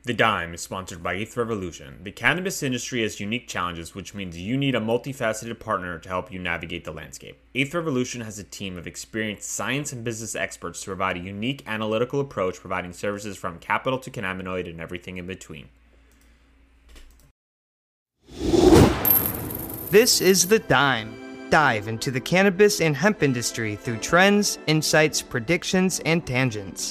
The Dime is sponsored by Eighth Revolution. The cannabis industry has unique challenges, which means you need a multifaceted partner to help you navigate the landscape. Eighth Revolution has a team of experienced science and business experts to provide a unique analytical approach, providing services from capital to cannabinoid and everything in between. This is The Dime. Dive into the cannabis and hemp industry through trends, insights, predictions, and tangents.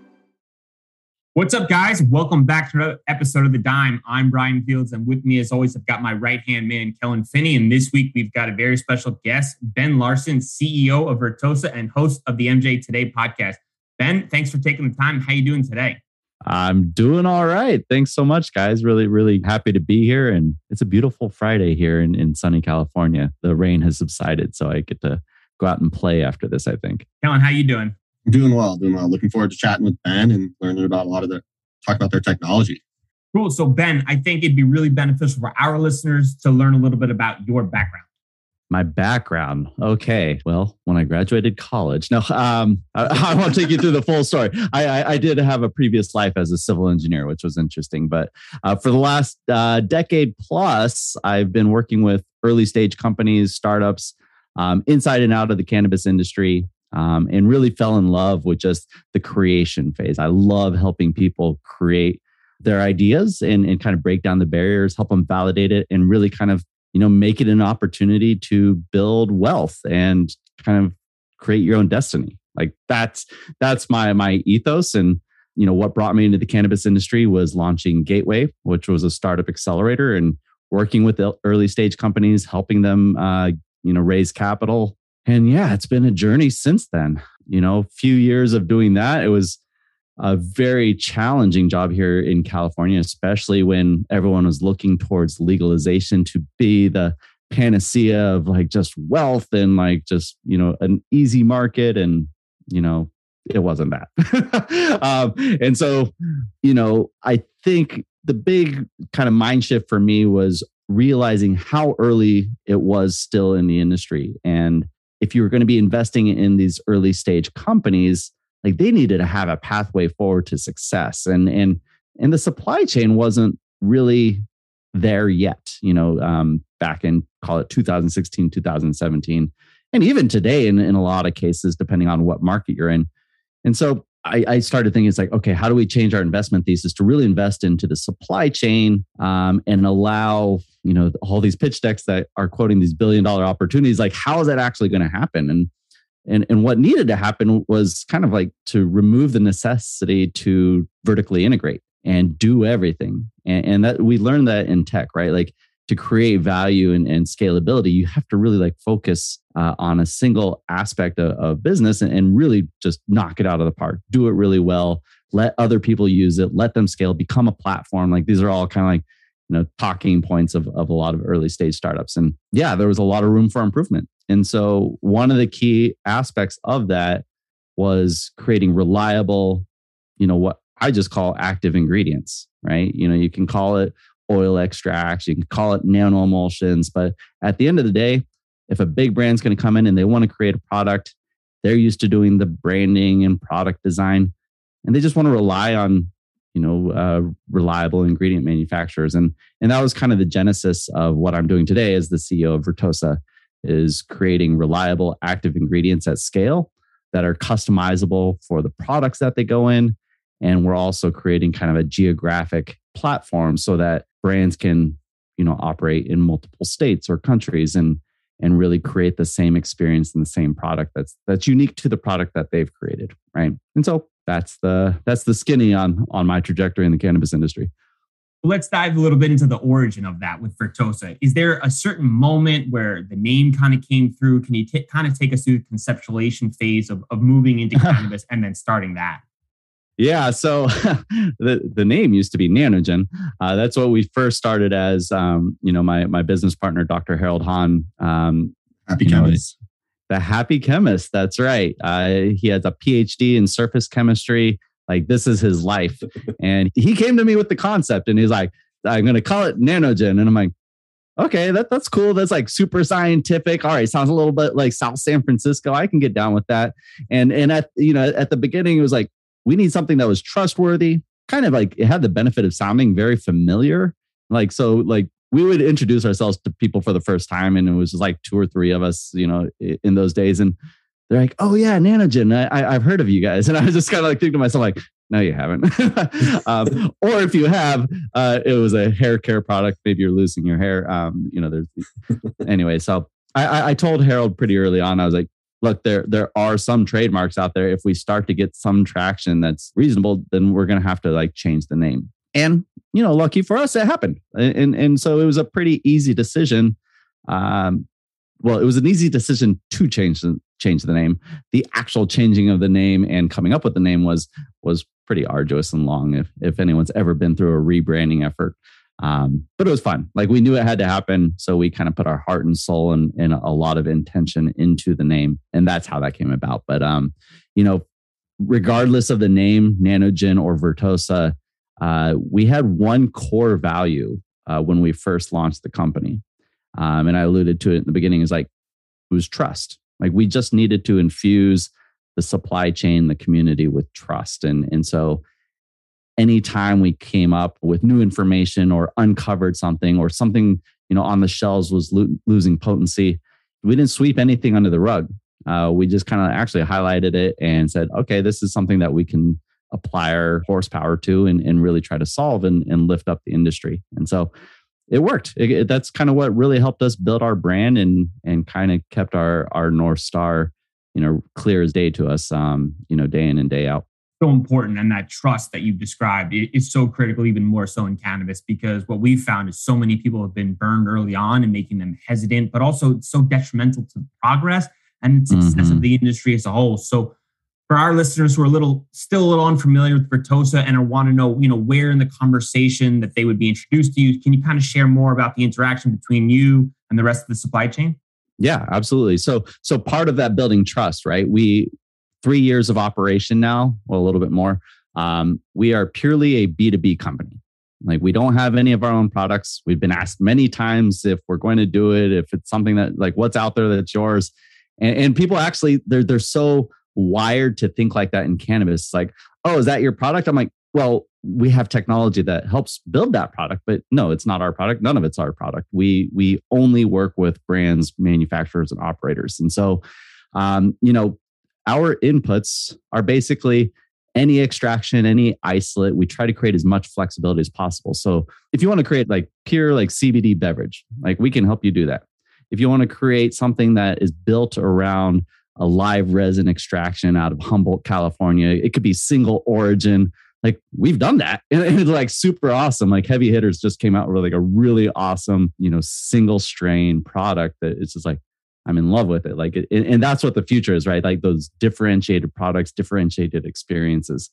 What's up, guys? Welcome back to another episode of The Dime. I'm Brian Fields, and with me, as always, I've got my right-hand man, Kellen Finney. And this week, we've got a very special guest, Ben Larson, CEO of Vertosa and host of the MJ Today podcast. Ben, thanks for taking the time. How you doing today? I'm doing all right. Thanks so much, guys. Really, really happy to be here. And it's a beautiful Friday here in sunny California. The rain has subsided, so I get to go out and play after this, I think. Kellen, how you doing? Doing well. Looking forward to chatting with Ben and learning about talk about their technology. Cool. So Ben, I think it'd be really beneficial for our listeners to learn a little bit about your background. My background. Okay. Well, when I graduated college, I won't take you through the full story. I did have a previous life as a civil engineer, which was interesting. But for the last decade plus, I've been working with early stage companies, startups, inside and out of the cannabis industry. And really fell in love with just the creation phase. I love helping people create their ideas and kind of break down the barriers, help them validate it, and really kind of, make it an opportunity to build wealth and kind of create your own destiny. Like that's my ethos. And, what brought me into the cannabis industry was launching Gateway, which was a startup accelerator, and working with the early stage companies, helping them, raise capital. And yeah, it's been a journey since then. A few years of doing that. It was a very challenging job here in California, especially when everyone was looking towards legalization to be the panacea of like just wealth and like just, an easy market. And, it wasn't that. And so, I think the big kind of mind shift for me was realizing how early it was still in the industry. And if you were going to be investing in these early stage companies, like they needed to have a pathway forward to success. And the supply chain wasn't really there yet, back in, call it 2016, 2017. And even today, in a lot of cases, depending on what market you're in. And so I started thinking, it's like, okay, how do we change our investment thesis to really invest into the supply chain and allow, all these pitch decks that are quoting these billion-dollar opportunities, like how is that actually going to happen? And what needed to happen was kind of like to remove the necessity to vertically integrate and do everything. And that we learned that in tech, right? Like to create value and scalability, you have to really like focus on a single aspect of business and really just knock it out of the park. Do it really well. Let other people use it. Let them scale. Become a platform. Like these are all kind of like talking points of a lot of early stage startups. And yeah, there was a lot of room for improvement. And so one of the key aspects of that was creating reliable, what I just call active ingredients, right? You can call it oil extracts, you can call it nano emulsions, but at the end of the day, if a big brand's going to come in and they want to create a product, they're used to doing the branding and product design, and they just want to rely on reliable ingredient manufacturers. And that was kind of the genesis of what I'm doing today as the CEO of Vertosa, is creating reliable active ingredients at scale that are customizable for the products that they go in. And we're also creating kind of a geographic platform so that brands can, operate in multiple states or countries and really create the same experience and the same product that's unique to the product that they've created, right? And so that's the skinny on my trajectory in the cannabis industry. Let's dive a little bit into the origin of that with Vertosa. Is there a certain moment where the name kind of came through? Can you kind of take us through the conceptualization phase of moving into cannabis and then starting that? Yeah, so the name used to be Nanogen. That's what we first started as. My business partner, Dr. Harold Hahn, Happy Chemist. The Happy Chemist. That's right. He has a PhD in surface chemistry. Like this is his life, and he came to me with the concept, and he's like, "I'm going to call it Nanogen," and I'm like, "Okay, that's cool. That's like super scientific. All right, sounds a little bit like South San Francisco. I can get down with that." And at the beginning, it was like, we need something that was trustworthy, kind of like it had the benefit of sounding very familiar. Like, so like we would introduce ourselves to people for the first time, and it was just like 2 or 3 of us, in those days. And they're like, "Oh yeah, Nanogen. I've heard of you guys." And I was just kind of like thinking to myself, like, "No, you haven't." Or if you have, it was a hair care product. Maybe you're losing your hair. Anyway. So I told Harold pretty early on. I was like, "Look, there are some trademarks out there. If we start to get some traction that's reasonable, then we're going to have to like change the name." And lucky for us, it happened. And so it was a pretty easy decision. Well, it was an easy decision to change the name. The actual changing of the name and coming up with the name was pretty arduous and long. If anyone's ever been through a rebranding effort, but it was fun. Like we knew it had to happen, so we kind of put our heart and soul and a lot of intention into the name, and that's how that came about. But regardless of the name, Nanogen or Vertosa, we had one core value when we first launched the company. And I alluded to it in the beginning, is like, it was trust. Like we just needed to infuse the supply chain, the community with trust. And so anytime we came up with new information or uncovered something or something, on the shelves was losing potency, we didn't sweep anything under the rug. We just kind of actually highlighted it and said, okay, this is something that we can apply our horsepower to and really try to solve and lift up the industry. And so it worked. That's kind of what really helped us build our brand and kind of kept our North Star, clear as day to us, day in and day out. So important. And that trust that you've described is so critical, even more so in cannabis, because what we've found is so many people have been burned early on and making them hesitant, but also so detrimental to progress and success of the industry as a whole. So for our listeners who are still a little unfamiliar with Vertosa and want to know, where in the conversation that they would be introduced to you, can you kind of share more about the interaction between you and the rest of the supply chain? Yeah, absolutely. So part of that building trust, right? 3 years of operation now, well, a little bit more. We are purely a B2B company. Like we don't have any of our own products. We've been asked many times if we're going to do it, if it's something that like what's out there that's yours. And people actually, they're so wired to think like that in cannabis. Like, oh, is that your product? I'm like, well, we have technology that helps build that product, but no, it's not our product. None of it's our product. We only work with brands, manufacturers, and operators. And so, our inputs are basically any extraction, any isolate. We try to create as much flexibility as possible. So if you want to create like pure like CBD beverage, like we can help you do that. If you want to create something that is built around a live resin extraction out of Humboldt, California, it could be single origin. Like we've done that. And it's like super awesome. Like Heavy Hitters just came out with like a really awesome, single strain product that it's just like, I'm in love with it. Like, and that's what the future is, right? Like those differentiated products, differentiated experiences.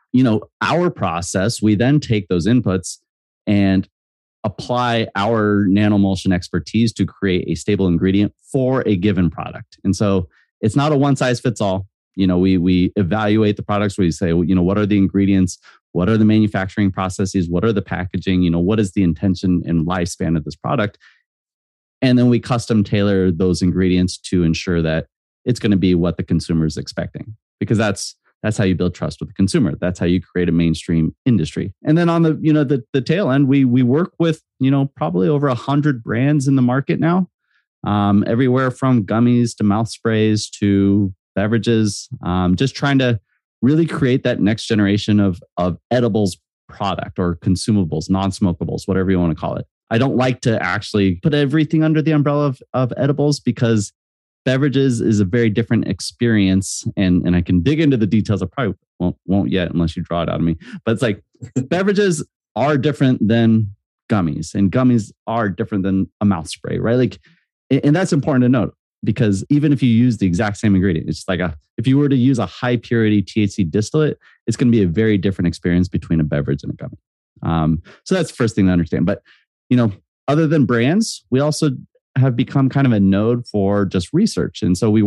Our process, we then take those inputs and apply our nanomulsion expertise to create a stable ingredient for a given product. And so it's not a one size fits all. We evaluate the products. We say, what are the ingredients? What are the manufacturing processes? What are the packaging? What is the intention and lifespan of this product? And then we custom tailor those ingredients to ensure that it's going to be what the consumer is expecting, because that's how you build trust with the consumer. That's how you create a mainstream industry. And then on the tail end, we work with probably over 100 brands in the market now, everywhere from gummies to mouth sprays to beverages, just trying to really create that next generation of edibles product or consumables, non-smokables, whatever you want to call it. I don't like to actually put everything under the umbrella of edibles, because beverages is a very different experience. And I can dig into the details. I probably won't yet unless you draw it out of me. But it's like beverages are different than gummies, and gummies are different than a mouth spray, right? Like, and that's important to note, because even if you use the exact same ingredient, it's like if you were to use a high purity THC distillate, it's going to be a very different experience between a beverage and a gummy. So that's the first thing to understand. But other than brands, we also have become kind of a node for just research. And so we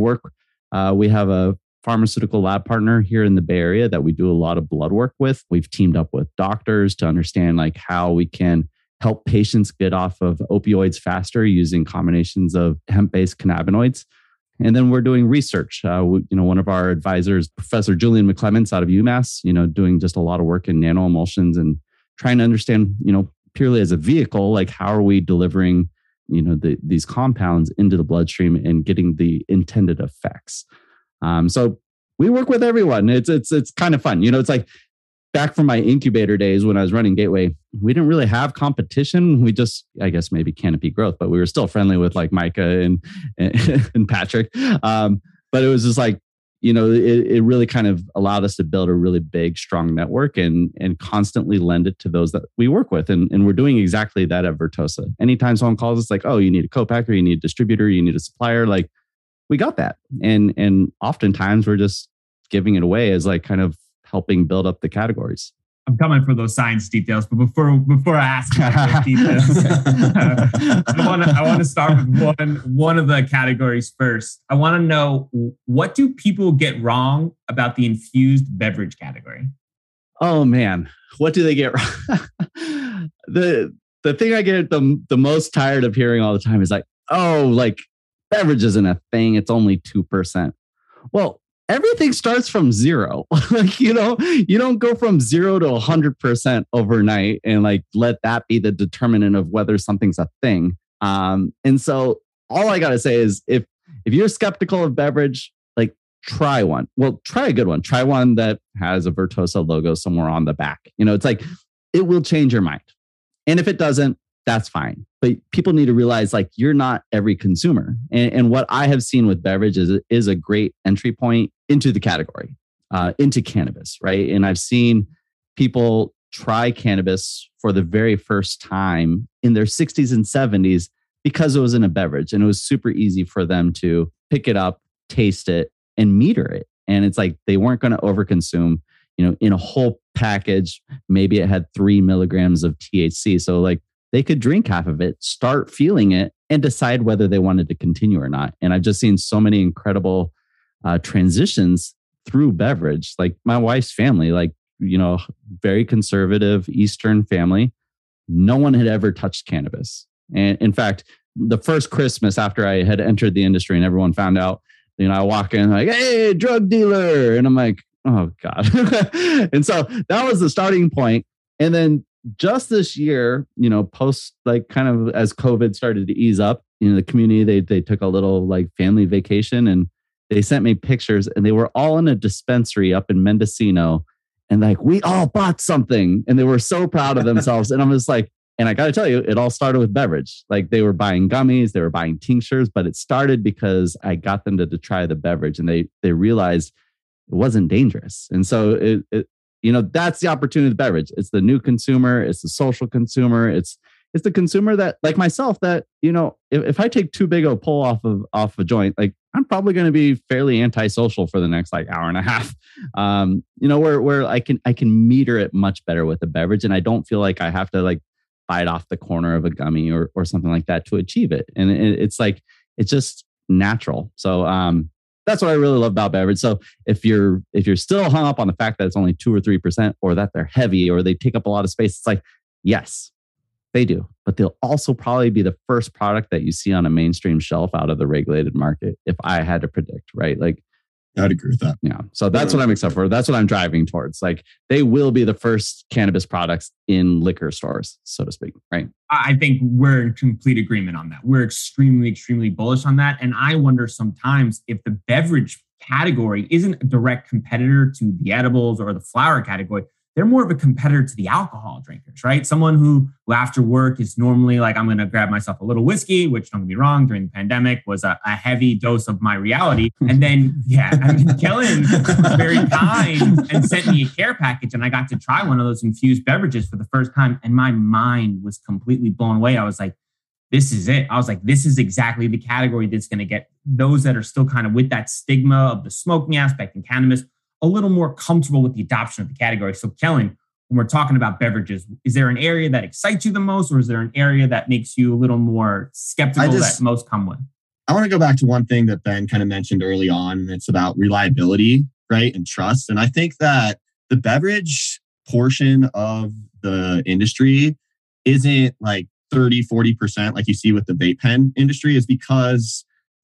have a pharmaceutical lab partner here in the Bay Area that we do a lot of blood work with. We've teamed up with doctors to understand like how we can help patients get off of opioids faster using combinations of hemp-based cannabinoids. And then we're doing research. One of our advisors, Professor Julian McClements out of UMass, doing just a lot of work in nanoemulsions and trying to understand, purely as a vehicle, like how are we delivering, these compounds into the bloodstream and getting the intended effects. So we work with everyone. It's kind of fun. It's like back from my incubator days when I was running Gateway, we didn't really have competition. We just, I guess maybe Canopy Growth, but we were still friendly with like Micah and Patrick. But it was just like, it really kind of allowed us to build a really big, strong network and constantly lend it to those that we work with. And we're doing exactly that at Vertosa. Anytime someone calls us like, oh, you need a co-packer, you need a distributor, you need a supplier, like we got that. And oftentimes we're just giving it away as like kind of helping build up the categories. I'm coming for those science details, but before I ask you those details, I want to start with one of the categories first. I want to know, what do people get wrong about the infused beverage category? Oh man, what do they get wrong? The thing I get the most tired of hearing all the time is like, oh, like beverage isn't a thing. It's only 2%. Well, everything starts from zero. Like, you don't go from 0 to 100% overnight and like let that be the determinant of whether something's a thing. And so all I got to say is if you're skeptical of beverage, like try one. Well, try a good one. Try one that has a Vertosa logo somewhere on the back. It's like it will change your mind. And if it doesn't, that's fine. But people need to realize like you're not every consumer. And what I have seen with beverage is a great entry point into the category, into cannabis, right? And I've seen people try cannabis for the very first time in their 60s and 70s because it was in a beverage. And it was super easy for them to pick it up, taste it, and meter it. And it's like they weren't going to overconsume, in a whole package. Maybe it had 3 milligrams of THC. So like they could drink half of it, start feeling it, and decide whether they wanted to continue or not. And I've just seen so many incredible transitions through beverage. Like my wife's family, like, very conservative Eastern family. No one had ever touched cannabis. And in fact, the first Christmas after I had entered the industry and everyone found out, I walk in like, hey, drug dealer. And I'm like, oh God. And so that was the starting point. And then just this year, post like kind of as COVID started to ease up, the community, they took a little like family vacation and they sent me pictures and they were all in a dispensary up in Mendocino. And like, we all bought something and they were so proud of themselves. And I'm just like, and I got to tell you, it all started with beverage. Like they were buying gummies, they were buying tinctures, but it started because I got them to try the beverage and they realized it wasn't dangerous. And so that's the opportunity of the beverage. It's the new consumer. It's the social consumer. It's the consumer that, like myself, that, if I take too big of a pull off a joint, like I'm probably going to be fairly antisocial for the next like hour and a half. Where I can meter it much better with a beverage, and I don't feel like I have to like bite off the corner of a gummy or something like that to achieve it. And it's like it's just natural. So that's what I really love about beverage. So if you're still hung up on the fact that it's only 2 or 3%, or that they're heavy or they take up a lot of space, it's like, yes, they do. But they'll also probably be the first product that you see on a mainstream shelf out of the regulated market, if I had to predict, right? Like, I'd agree with that. Yeah. So that's what I'm excited for. That's what I'm driving towards. Like they will be the first cannabis products in liquor stores, so to speak, right? I think we're in complete agreement on that. We're extremely, extremely bullish on that. And I wonder sometimes if the beverage category isn't a direct competitor to the edibles or the flower category. They're more of a competitor to the alcohol drinkers, right? Someone who after work is normally like, I'm going to grab myself a little whiskey, which don't get me wrong, during the pandemic was a heavy dose of my reality. And then, Kellen was very kind and sent me a care package. And I got to try one of those infused beverages for the first time. And my mind was completely blown away. I was like, this is it. I was like, this is exactly the category that's going to get those that are still kind of with that stigma of the smoking aspect in cannabis a little more comfortable with the adoption of the category. So Kellen, when we're talking about beverages, is there an area that excites you the most, or is there an area that makes you a little more skeptical that most come with? I want to go back to one thing that Ben kind of mentioned early on, and it's about reliability, right? And trust. And I think that the beverage portion of the industry isn't like 30, 40% like you see with the vape pen industry, is because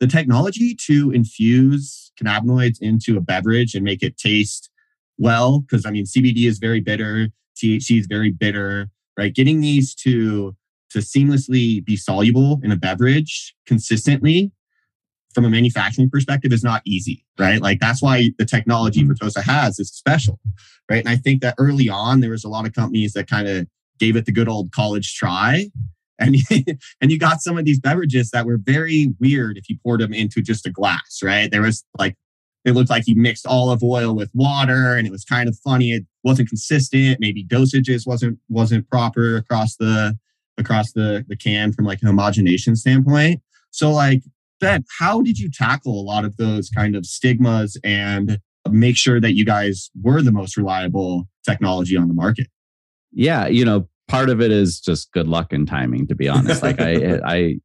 the technology to infuse cannabinoids into a beverage and make it taste well, because I mean, CBD is very bitter, THC is very bitter, right? Getting these to seamlessly be soluble in a beverage consistently from a manufacturing perspective is not easy, right? Like that's why the technology Vertosa has is special, right? And I think that early on, there was a lot of companies that kind of gave it the good old college try. And you got some of these beverages that were very weird if you poured them into just a glass, right? There was like, it looked like you mixed olive oil with water and it was kind of funny. It wasn't consistent. Maybe dosages wasn't proper across the can from like an homogenation standpoint. So like, Ben, how did you tackle a lot of those kind of stigmas and make sure that you guys were the most reliable technology on the market? Yeah, part of it is just good luck and timing, to be honest. Like I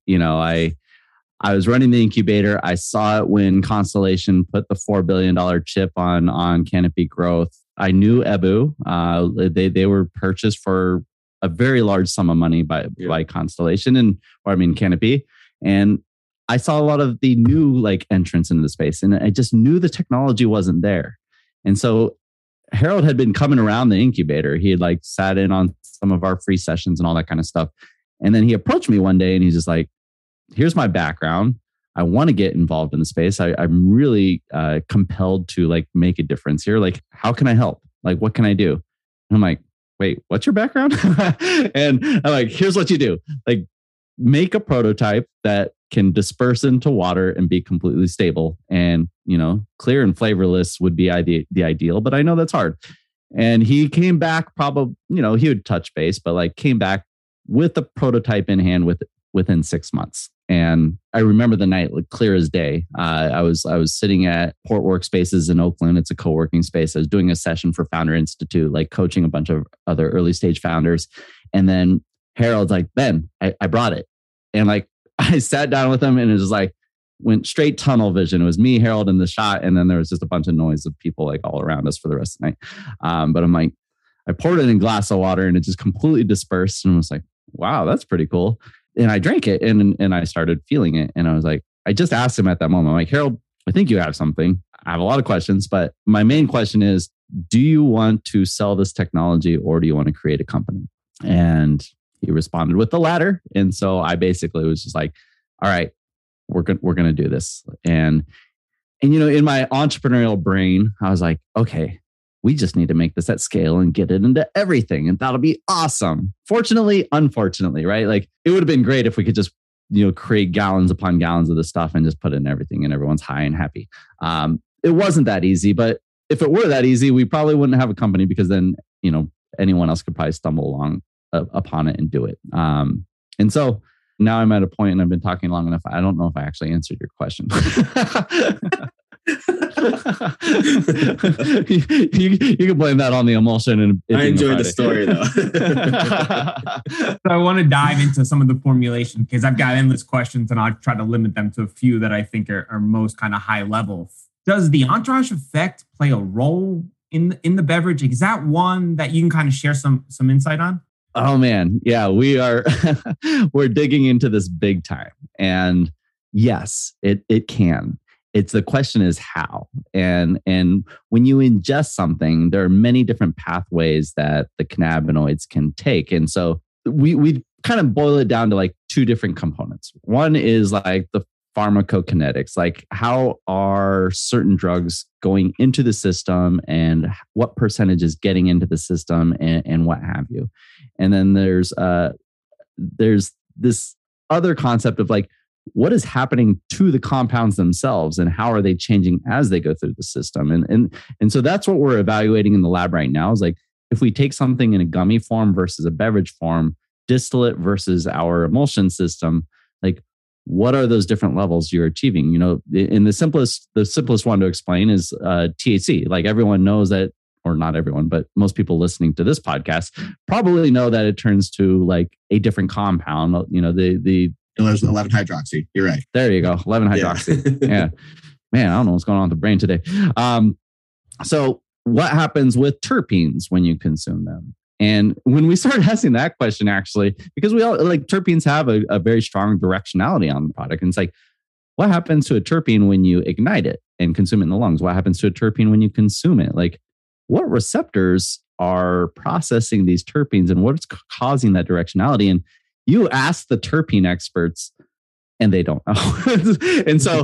was running the incubator. I saw it when Constellation put the $4 billion chip on Canopy Growth. I knew EBU. They were purchased for a very large sum of money by Constellation Canopy. And I saw a lot of the new like entrants into the space, and I just knew the technology wasn't there. And so Harold had been coming around the incubator. He had like sat in on some of our free sessions and all that kind of stuff. And then he approached me one day and he's just like, here's my background. I want to get involved in the space. I'm really compelled to like make a difference here. Like, how can I help? Like, what can I do? And I'm like, wait, what's your background? And I'm like, here's what you do. Like, make a prototype that can disperse into water and be completely stable. And, clear and flavorless would be the ideal, but I know that's hard. And he came back probably, he would touch base, but like came back with the prototype in hand within 6 months. And I remember the night like clear as day. I was sitting at Port Workspaces in Oakland. It's a co-working space. I was doing a session for Founder Institute, like coaching a bunch of other early stage founders. And then Harold's like, Ben, I brought it. And like, I sat down with him and it was like, went straight tunnel vision. It was me, Harold, in the shot. And then there was just a bunch of noise of people like all around us for the rest of the night. But I'm like, I poured it in a glass of water and it just completely dispersed. And I was like, wow, that's pretty cool. And I drank it and I started feeling it. And I was like, I just asked him at that moment, I'm like, Harold, I think you have something. I have a lot of questions, but my main question is, do you want to sell this technology or do you want to create a company? And he responded with the latter. And so I basically was just like, all right, we're going to do this. And in my entrepreneurial brain, I was like, okay, we just need to make this at scale and get it into everything. And that'll be awesome. Fortunately, unfortunately, right? Like it would have been great if we could just, create gallons upon gallons of this stuff and just put it in everything and everyone's high and happy. It wasn't that easy, but if it were that easy, we probably wouldn't have a company because then, anyone else could probably stumble along upon it and do it. And so now I'm at a point and I've been talking long enough. I don't know if I actually answered your question. you can blame that on the emulsion. And I enjoyed the story though. So I want to dive into some of the formulation because I've got endless questions and I'll try to limit them to a few that I think are most kind of high level. Does the entourage effect play a role in the beverage? Is that one that you can kind of share some insight on? Oh man. Yeah, we're digging into this big time. And yes, it can. It's the question is how. And when you ingest something, there are many different pathways that the cannabinoids can take. And so we kind of boil it down to like two different components. One is like the pharmacokinetics, like how are certain drugs going into the system and what percentage is getting into the system and what have you. And then there's this other concept of like, what is happening to the compounds themselves and how are they changing as they go through the system? And so that's what we're evaluating in the lab right now is like, if we take something in a gummy form versus a beverage form, distillate versus our emulsion system, like what are those different levels you're achieving? In the simplest one to explain is THC. Like everyone knows that, or not everyone, but most people listening to this podcast probably know that it turns to like a different compound. The 11-hydroxy. You're right. There you go. 11-hydroxy. Yeah. Man, I don't know what's going on with the brain today. So what happens with terpenes when you consume them? And when we started asking that question, actually, because we all like terpenes have a very strong directionality on the product. And it's like, what happens to a terpene when you ignite it and consume it in the lungs? What happens to a terpene when you consume it? Like, what receptors are processing these terpenes and what's causing that directionality? And you ask the terpene experts, and they don't know. And so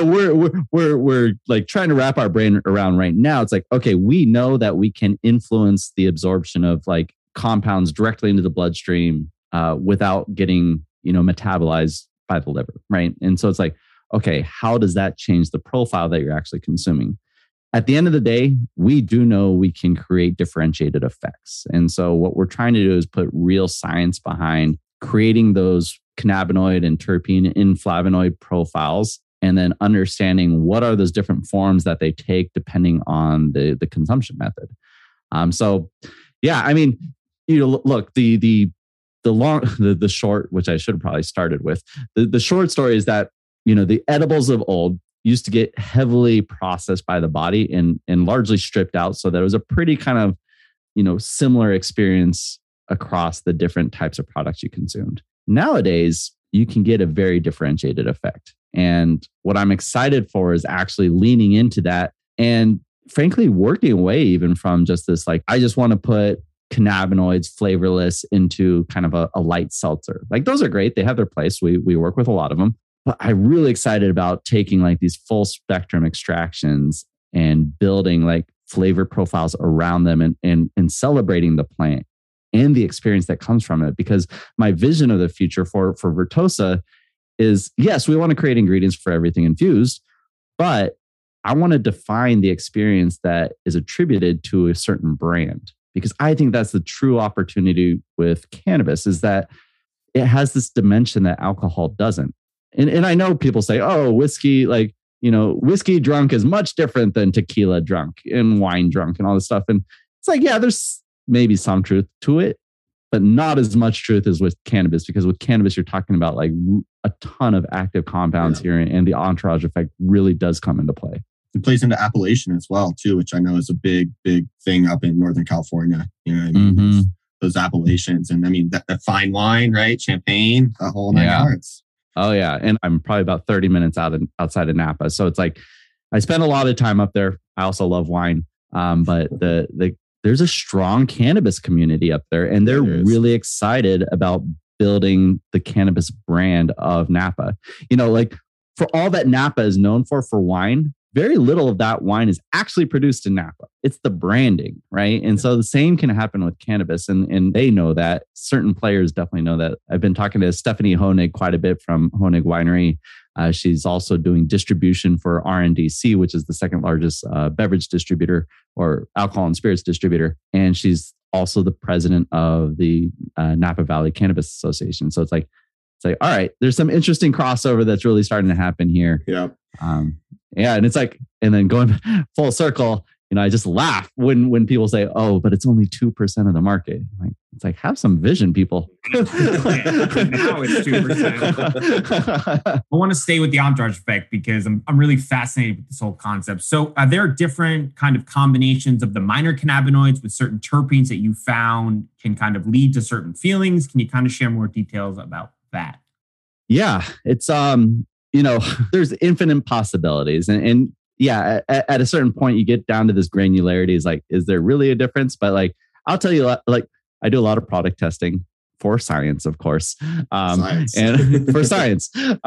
we're like trying to wrap our brain around right now. It's like, okay, we know that we can influence the absorption of like compounds directly into the bloodstream without getting, metabolized by the liver, right? And so it's like, okay, how does that change the profile that you're actually consuming? At the end of the day, we do know we can create differentiated effects. And so what we're trying to do is put real science behind creating those cannabinoid and terpene and flavonoid profiles, and then understanding what are those different forms that they take depending on the consumption method. So yeah, I mean, look, the short, which I should have probably started with, the short story is that, the edibles of old used to get heavily processed by the body and largely stripped out. So that it was a pretty kind of, similar experience across the different types of products you consumed. Nowadays, you can get a very differentiated effect. And what I'm excited for is actually leaning into that and frankly, working away even from just this, like, I just want to put cannabinoids flavorless into kind of a light seltzer. Like, those are great. They have their place. We work with a lot of them. But I'm really excited about taking like these full spectrum extractions and building like flavor profiles around them and celebrating the plant and the experience that comes from it. Because my vision of the future for Vertosa is, yes, we want to create ingredients for everything infused, but I want to define the experience that is attributed to a certain brand. Because I think that's the true opportunity with cannabis, is that it has this dimension that alcohol doesn't. And I know people say, oh, whiskey, like, whiskey drunk is much different than tequila drunk and wine drunk and all this stuff. And it's like, yeah, there's maybe some truth to it, but not as much truth as with cannabis, because with cannabis, you're talking about like a ton of active compounds here, and the entourage effect really does come into play. It plays into appellation as well, too, which I know is a big, big thing up in Northern California. You know what I mean? Mm-hmm. Those appellations. And I mean, that fine wine, right? Champagne, the whole nine yards. Oh, yeah. And I'm probably about 30 minutes outside of Napa. So it's like, I spend a lot of time up there. I also love wine. But there's a strong cannabis community up there, and they're really excited about building the cannabis brand of Napa. Like, for all that Napa is known for wine, very little of that wine is actually produced in Napa. It's the branding, right? And so the same can happen with cannabis, and they know that. Certain players definitely know that. I've been talking to Stephanie Honig quite a bit from Honig Winery. She's also doing distribution for RNDC, which is the second largest beverage distributor or alcohol and spirits distributor. And she's also the president of the Napa Valley Cannabis Association. So it's like, all right, there's some interesting crossover that's really starting to happen here. Yeah. And it's like, and then going full circle, I just laugh when people say, oh, but it's only 2% of the market. It's like, have some vision, people. Now it's 2%. I want to stay with the entourage effect because I'm really fascinated with this whole concept. So are there different kind of combinations of the minor cannabinoids with certain terpenes that you found can kind of lead to certain feelings? Can you kind of share more details about that? Yeah, it's, there's infinite possibilities. And yeah, at a certain point, you get down to this granularity. Is like, is there really a difference? But like, I'll tell you, like, I do a lot of product testing for science, of course, Science. and for science.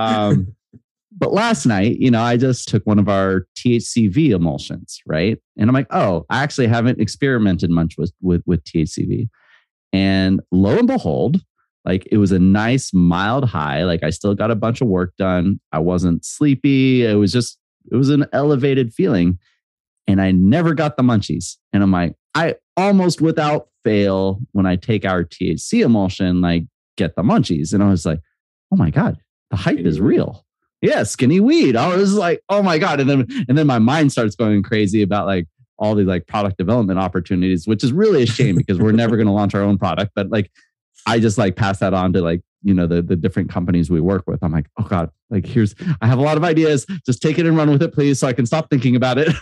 But last night, I just took one of our THCV emulsions, right? And I'm like, oh, I actually haven't experimented much with THCV. And lo and behold, like, it was a nice mild high. Like, I still got a bunch of work done. I wasn't sleepy. It was an elevated feeling, and I never got the munchies. And I'm like, I almost without fail, when I take our THC emulsion, like, get the munchies. And I was like, oh my God, the hype is real. Yeah, skinny weed. I was like, oh my God. And then my mind starts going crazy about like all these like product development opportunities, which is really a shame because we're never going to launch our own product. But like, I just like pass that on to like, the different companies we work with. I'm like, oh God, like I have a lot of ideas. Just take it and run with it, please. So I can stop thinking about it.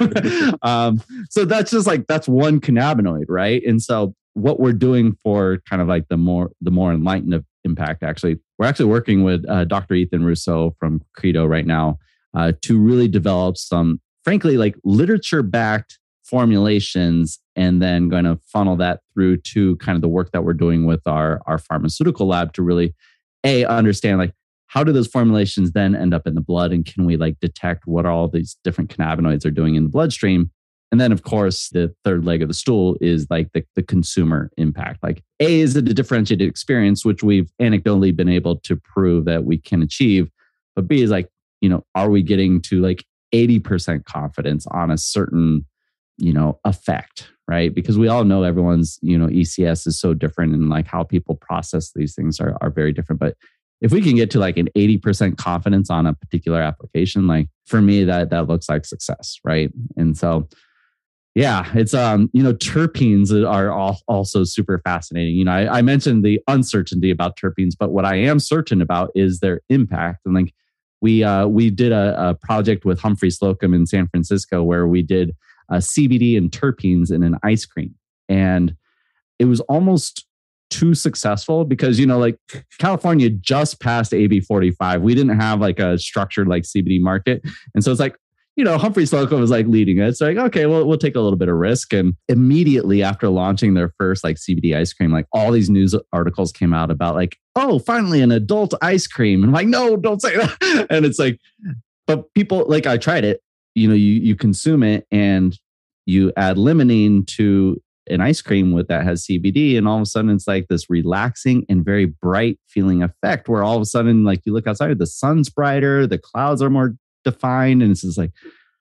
So that's just like, that's one cannabinoid, right? And so what we're doing for kind of like the more enlightened impact, actually, we're actually working with Dr. Ethan Russo from Credo right now to really develop some, frankly, like literature-backed formulations, and then going to funnel that through to kind of the work that we're doing with our pharmaceutical lab to really understand like how do those formulations then end up in the blood, and can we like detect what all these different cannabinoids are doing in the bloodstream. And then, of course, the third leg of the stool is like the consumer impact. Like is it a differentiated experience, which we've anecdotally been able to prove that we can achieve. But B is like, are we getting to like 80% confidence on a certain, effect, right? Because we all know everyone's, ECS is so different, and like how people process these things are very different. But if we can get to like an 80% confidence on a particular application, like for me, that looks like success, right? And so, yeah, it's terpenes are also super fascinating. I mentioned the uncertainty about terpenes, but what I am certain about is their impact. And like we did a project with Humphrey Slocum in San Francisco where we did CBD and terpenes in an ice cream, and it was almost too successful because like California just passed AB 45. We didn't have like a structured like CBD market, and so it's like Humphrey Slocum was like leading it. It's like, okay, well, we'll take a little bit of risk. And immediately after launching their first like CBD ice cream, like all these news articles came out about like, oh, finally an adult ice cream. And I'm like, no, don't say that. And it's like, but people, like I tried it, you consume it and you add limonene to an ice cream that has CBD, and all of a sudden it's like this relaxing and very bright feeling effect where all of a sudden, like you look outside, the sun's brighter, the clouds are more defined, and it's like,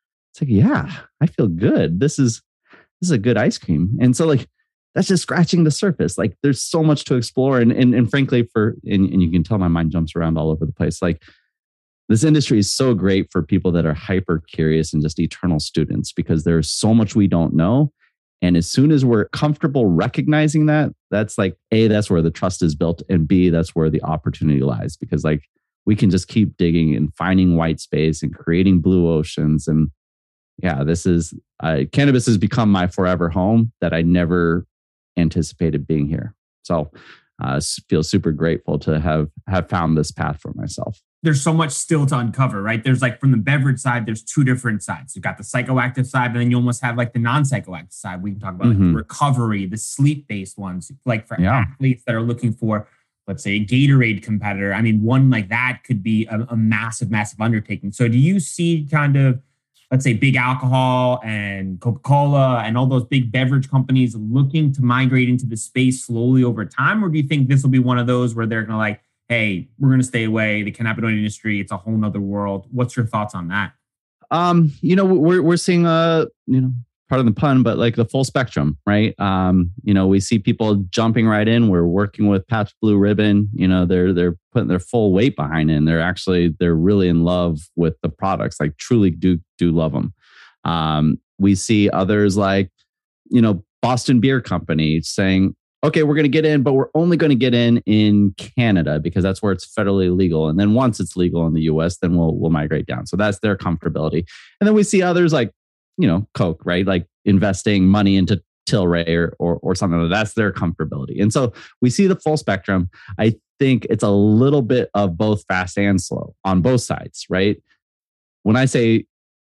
yeah, I feel good. This is a good ice cream. And so like that's just scratching the surface. Like there's so much to explore, and frankly and you can tell my mind jumps around all over the place. Like this industry is so great for people that are hyper curious and just eternal students, because there's so much we don't know. And as soon as we're comfortable recognizing that, that's like A, that's where the trust is built, and B, that's where the opportunity lies, because like we can just keep digging and finding white space and creating blue oceans. And yeah, this is cannabis has become my forever home that I never anticipated being here. So feel super grateful to have found this path for myself. There's so much still to uncover, right? There's like from the beverage side, there's two different sides. You've got the psychoactive side, but then you almost have like the non-psychoactive side. We can talk about like the recovery, the sleep-based ones, like for athletes that are looking for, let's say, a Gatorade competitor. I mean, one like that could be a massive, massive undertaking. So do you see kind of, let's say, big alcohol and Coca-Cola and all those big beverage companies looking to migrate into the space slowly over time? Or do you think this will be one of those where they're going to like, hey, we're going to stay away, the cannabinoid industry, it's a whole nother world? What's your thoughts on that? We're seeing pardon the pun, but like the full spectrum, right? We see people jumping right in. We're working with Pabst Blue Ribbon. They're putting their full weight behind it, and they're really in love with the products. Like truly do love them. We see others like, Boston Beer Company saying, okay, we're going to get in, but we're only going to get in Canada because that's where it's federally legal. And then once it's legal in the US, then we'll migrate down. So that's their comfortability. And then we see others like, Coke, right? Like investing money into Tilray or something. That's their comfortability. And so we see the full spectrum. I think it's a little bit of both fast and slow on both sides, right? When I say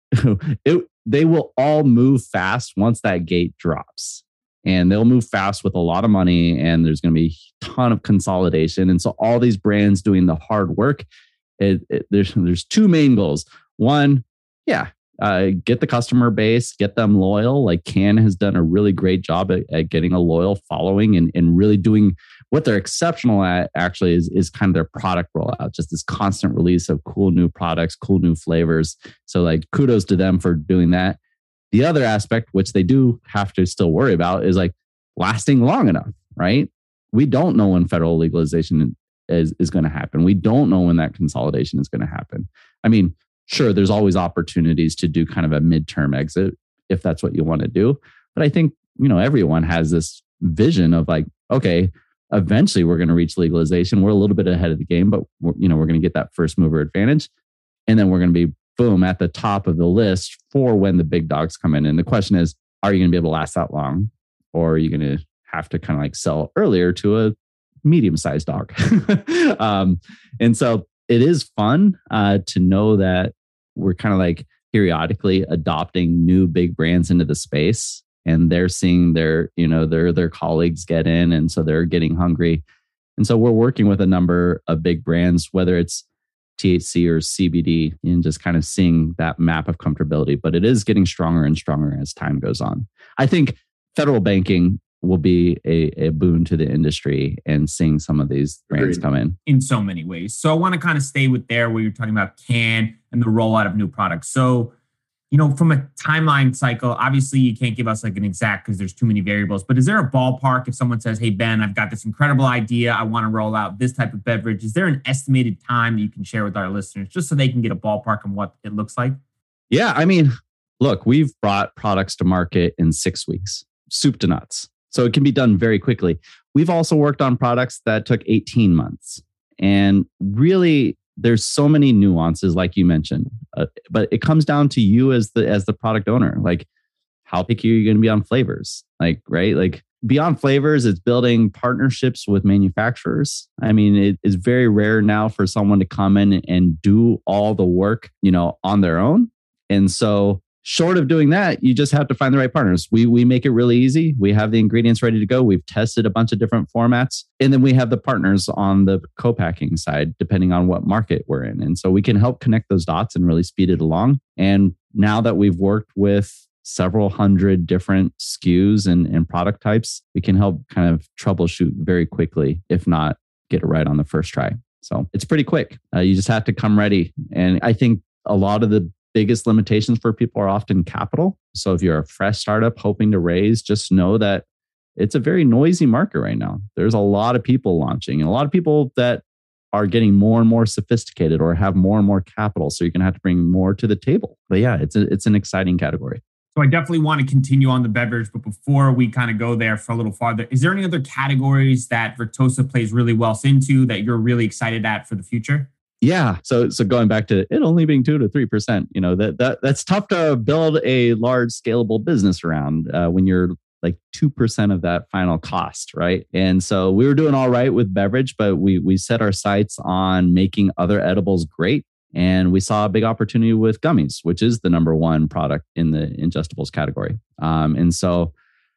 they will all move fast once that gate drops. And they'll move fast with a lot of money, and there's going to be a ton of consolidation. And so all these brands doing the hard work, there's two main goals. One, get the customer base, get them loyal. Like Cann has done a really great job at getting a loyal following and really doing what they're exceptional at actually is kind of their product rollout, just this constant release of cool new products, cool new flavors. So like kudos to them for doing that. The other aspect, which they do have to still worry about, is like lasting long enough, right? We don't know when federal legalization is going to happen. We don't know when that consolidation is going to happen. I mean, sure, there's always opportunities to do kind of a midterm exit if that's what you want to do. But I think, everyone has this vision of like, okay, eventually we're going to reach legalization. We're a little bit ahead of the game, but we're going to get that first mover advantage. And then we're going to be boom, at the top of the list for when the big dogs come in. And the question is, are you going to be able to last that long? Or are you going to have to kind of like sell earlier to a medium-sized dog. And so it is fun to know that we're kind of like periodically adopting new big brands into the space, and they're seeing their colleagues get in, and so they're getting hungry. And so we're working with a number of big brands, whether it's THC or CBD, and just kind of seeing that map of comfortability. But it is getting stronger and stronger as time goes on. I think federal banking will be a boon to the industry, and seeing some of these brands come in so many ways. So I want to kind of stay with there where you're talking about CAN and the rollout of new products. So, from a timeline cycle, obviously you can't give us like an exact because there's too many variables, but is there a ballpark if someone says, hey, Ben, I've got this incredible idea, I want to roll out this type of beverage? Is there an estimated time that you can share with our listeners just so they can get a ballpark on what it looks like? Yeah, I mean, look, we've brought products to market in 6 weeks, soup to nuts. So it can be done very quickly. We've also worked on products that took 18 months. And really, there's so many nuances, like you mentioned. But it comes down to you as the product owner. Like, how picky are you going to be on flavors? Like, right? Like, beyond flavors, it's building partnerships with manufacturers. I mean, it is very rare now for someone to come in and do all the work, on their own. And so, short of doing that, you just have to find the right partners. We make it really easy. We have the ingredients ready to go. We've tested a bunch of different formats. And then we have the partners on the co-packing side, depending on what market we're in. And so we can help connect those dots and really speed it along. And now that we've worked with several hundred different SKUs and product types, we can help kind of troubleshoot very quickly, if not get it right on the first try. So it's pretty quick. You just have to come ready. And I think a lot of the biggest limitations for people are often capital. So if you're a fresh startup hoping to raise, just know that it's a very noisy market right now. There's a lot of people launching and a lot of people that are getting more and more sophisticated or have more and more capital. So you're going to have to bring more to the table. But yeah, it's an exciting category. So I definitely want to continue on the beverage, but before we kind of go there for a little farther, is there any other categories that Vertosa plays really well into that you're really excited at for the future? Yeah. So going back to it only being 2 to 3%, that's tough to build a large scalable business around when you're like 2% of that final cost, right? And so we were doing all right with beverage, but we set our sights on making other edibles great. And we saw a big opportunity with gummies, which is the number one product in the ingestibles category. And so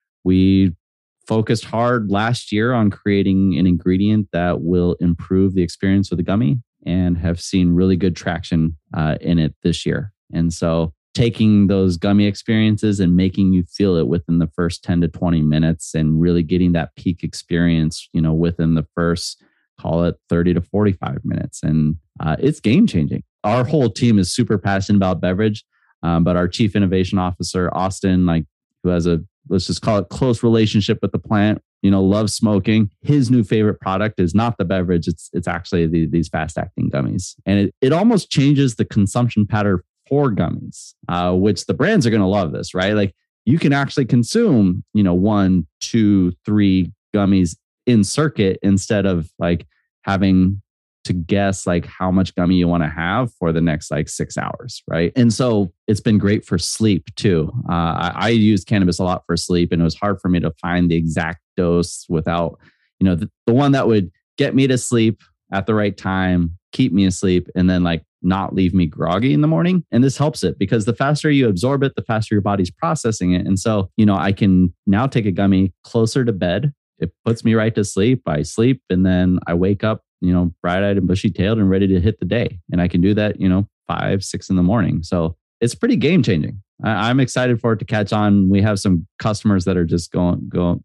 we focused hard last year on creating an ingredient that will improve the experience with the gummy, and have seen really good traction in it this year. And so taking those gummy experiences and making you feel it within the first 10 to 20 minutes and really getting that peak experience, within the first, call it 30 to 45 minutes. And it's game changing. Our whole team is super passionate about beverage, but our chief innovation officer, Austin, who has let's just call it close relationship with the plant, loves smoking. His new favorite product is not the beverage. It's actually these fast acting gummies. And it almost changes the consumption pattern for gummies, which the brands are going to love this, right? Like, you can actually consume, 1, 2, 3 gummies in circuit instead of like having to guess like how much gummy you want to have for the next 6 hours, right? And so it's been great for sleep too. I use cannabis a lot for sleep, and it was hard for me to find the exact dose without, the one that would get me to sleep at the right time, keep me asleep, and then not leave me groggy in the morning. And this helps it because the faster you absorb it, the faster your body's processing it. And so, I can now take a gummy closer to bed. It puts me right to sleep. I sleep, and then I wake up, bright-eyed and bushy-tailed and ready to hit the day. And I can do that, 5, 6 in the morning. So it's pretty game-changing. I'm excited for it to catch on. We have some customers that are just going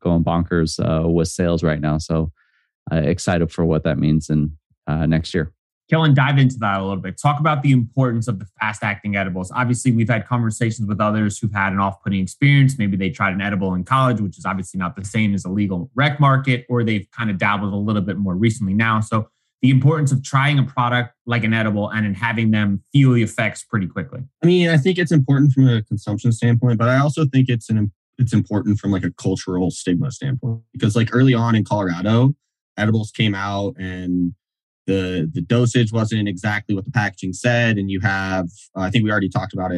bonkers with sales right now. So excited for what that means in next year. Kellen, dive into that a little bit. Talk about the importance of the fast-acting edibles. Obviously, we've had conversations with others who've had an off-putting experience. Maybe they tried an edible in college, which is obviously not the same as a legal rec market, or they've kind of dabbled a little bit more recently now. So the importance of trying a product like an edible and then having them feel the effects pretty quickly. I mean, I think it's important from a consumption standpoint, but I also think it's important from a cultural stigma standpoint, because early on in Colorado, edibles came out and the dosage wasn't exactly what the packaging said. And you have, I think we already talked about it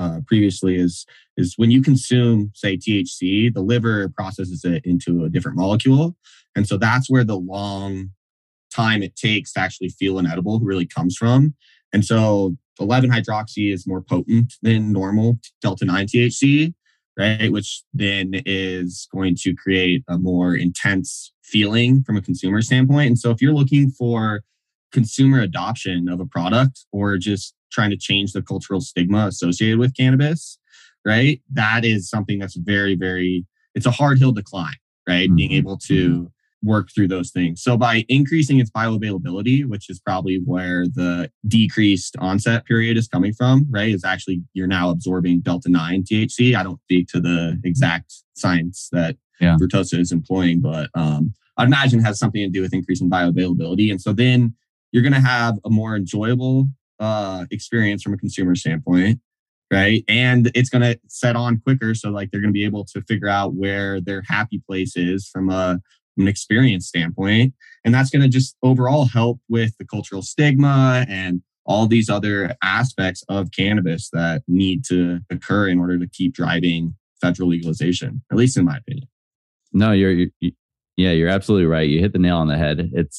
previously is when you consume, say, THC, the liver processes it into a different molecule. And so that's where the long time it takes to actually feel an edible really comes from. And so 11-hydroxy is more potent than normal delta-9 THC, right? Which then is going to create a more intense feeling from a consumer standpoint. And so if you're looking for consumer adoption of a product or just trying to change the cultural stigma associated with cannabis, right? That is something that's very, very, it's a hard hill to climb, right? Mm-hmm. Being able to work through those things. So by increasing its bioavailability, which is probably where the decreased onset period is coming from, right? Is actually you're now absorbing delta-9 THC. I don't speak to the exact science that Vertosa is employing, but I'd imagine it has something to do with increasing bioavailability. And so then you're going to have a more enjoyable experience from a consumer standpoint, right? And it's going to set on quicker. So like they're going to be able to figure out where their happy place is from an experience standpoint. And that's going to just overall help with the cultural stigma and all these other aspects of cannabis that need to occur in order to keep driving federal legalization, at least in my opinion. No, you're absolutely right. You hit the nail on the head. It's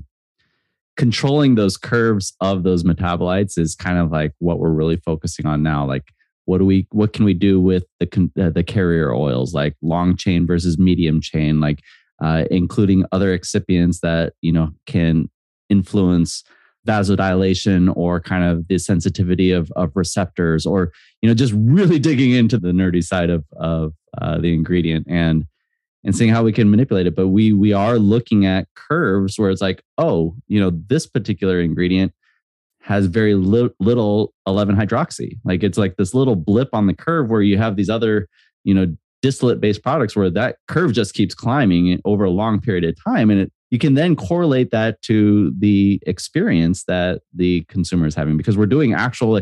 controlling those curves of those metabolites is kind of like what we're really focusing on now. Like, what can we do with the carrier oils, like long chain versus medium chain, like including other excipients that can influence vasodilation or kind of the sensitivity of receptors, or just really digging into the nerdy side of the ingredient and seeing how we can manipulate it. But we are looking at curves where it's like, this particular ingredient has very little 11-hydroxy. Like it's like this little blip on the curve where you have these other, distillate-based products where that curve just keeps climbing over a long period of time. And you can then correlate that to the experience that the consumer is having, because we're doing actual,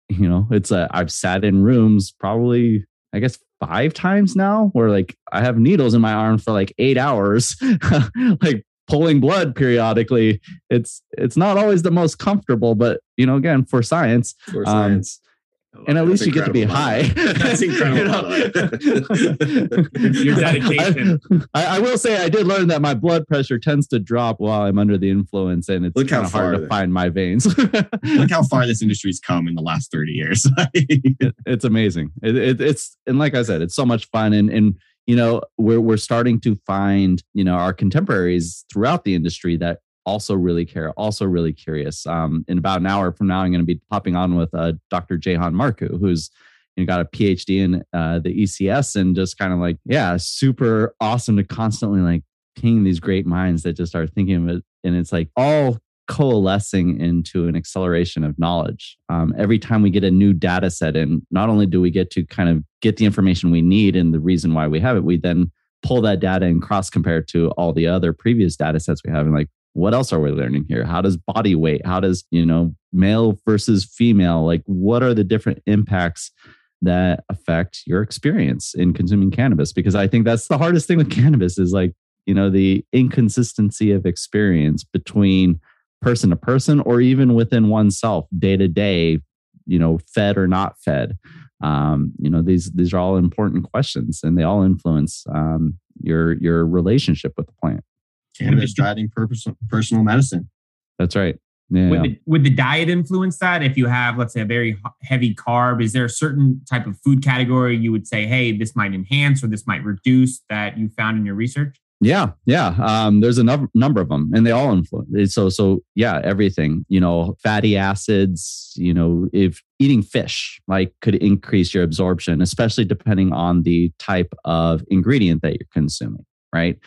I've sat in rooms probably, I guess, 5 times now where like I have needles in my arm for like 8 hours, like pulling blood periodically. It's not always the most comfortable, but again, for science. And at least you get to be high. That's incredible. Your dedication. I will say I did learn that my blood pressure tends to drop while I'm under the influence, and it's kind of hard to find my veins. Look how far this industry's come in the last 30 years. It's amazing. It's and like I said, it's so much fun, and we're starting to find our contemporaries throughout the industry that also really care, also really curious. In about an hour from now, I'm going to be hopping on with Dr. Jehan Marku, who's got a PhD in the ECS, and just kind of like, super awesome to constantly like ping these great minds that just are thinking of it. And it's like all coalescing into an acceleration of knowledge. Every time we get a new data set in, not only do we get to kind of get the information we need and the reason why we have it, we then pull that data and cross compare it to all the other previous data sets we have. And like, what else are we learning here? How does body weight? How does, male versus female? Like, what are the different impacts that affect your experience in consuming cannabis? Because I think that's the hardest thing with cannabis is like, the inconsistency of experience between person to person, or even within oneself, day to day, fed or not fed. These are all important questions, and they all influence your relationship with the plant. Cannabis driving personal medicine. That's right. Yeah. Would the diet influence that? If you have, let's say, a very heavy carb, is there a certain type of food category you would say, hey, this might enhance or this might reduce that you found in your research? Yeah. There's a number of them, and they all influence. So everything. Fatty acids. If eating fish could increase your absorption, especially depending on the type of ingredient that you're consuming. Right.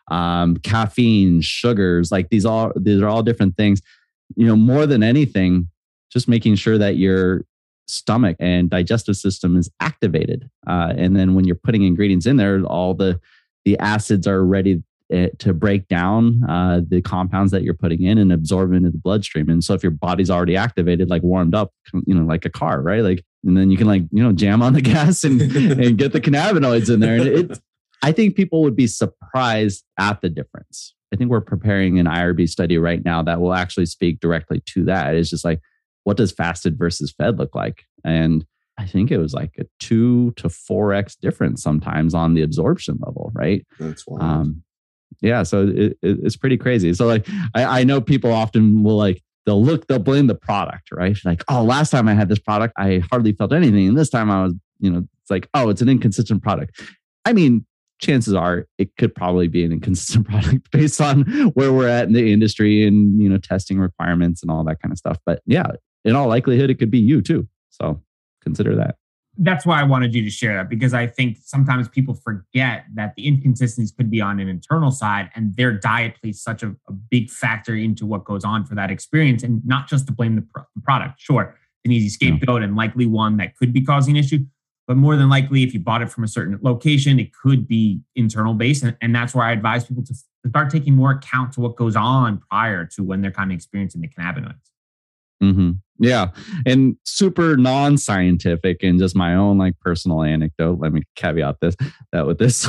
Caffeine, sugars, these are all different things. More than anything, just making sure that your stomach and digestive system is activated. And then when you're putting ingredients in there, all the acids are ready to break down the compounds that you're putting in and absorb into the bloodstream. And so if your body's already activated, warmed up, like a car, right? And then you can jam on the gas and get the cannabinoids in there. And I think people would be surprised at the difference. I think we're preparing an IRB study right now that will actually speak directly to that. It's just like, what does fasted versus fed look like? And I think it was like a 2 to 4x difference sometimes on the absorption level, right? That's wild. Yeah, so it's pretty crazy. So like I know people often will like they'll blame the product, right? Like, oh, last time I had this product, I hardly felt anything, and this time I was, it's like, oh, it's an inconsistent product. I mean, chances are it could probably be an inconsistent product based on where we're at in the industry and testing requirements and all that kind of stuff. But yeah, in all likelihood, it could be you too. So consider that. That's why I wanted you to share that, because I think sometimes people forget that the inconsistencies could be on an internal side, and their diet plays such a big factor into what goes on for that experience, and not just to blame the product. Sure, an easy scapegoat and likely one that could be causing an issue, but more than likely, if you bought it from a certain location, it could be internal based. And that's where I advise people to start taking more account to what goes on prior to when they're kind of experiencing the cannabinoids. Mm-hmm. Yeah. And super non-scientific and just my own like personal anecdote. Let me caveat that with this.